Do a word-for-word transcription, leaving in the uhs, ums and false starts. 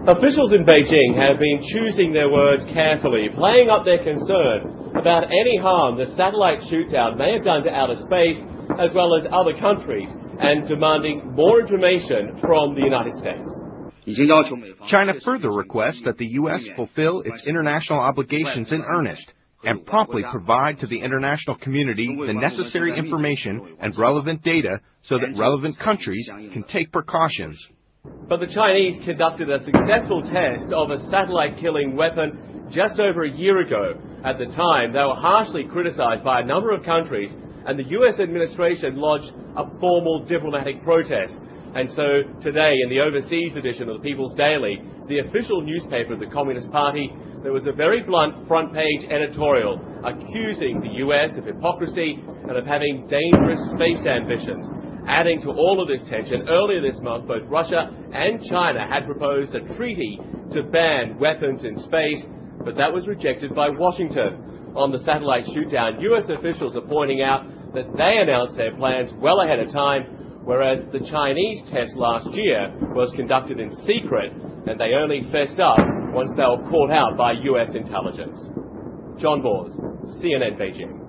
Officials in Beijing have been choosing their words carefully, playing up their concern about any harm the satellite shoot-down may have done to outer space, as well as other countries, and demanding more information from the United States. China further requests that the U S fulfill its international obligations in earnest and promptly provide to the international community the necessary information and relevant data so that relevant countries can take precautions. But the Chinese conducted a successful test of a satellite-killing weapon just over a year ago. At the time, they were harshly criticized by a number of countries, and the U S administration lodged a formal diplomatic protest. And so today, in the overseas edition of the People's Daily, the official newspaper of the Communist Party, there was a very blunt front-page editorial accusing the U S of hypocrisy and of having dangerous space ambitions. Adding to all of this tension, earlier this month, both Russia and China had proposed a treaty to ban weapons in space, but that was rejected by Washington. On the satellite shoot-down, U S officials are pointing out that they announced their plans well ahead of time, whereas the Chinese test last year was conducted in secret, and they only fessed up once they were caught out by U S intelligence. John Bors, C N N Beijing.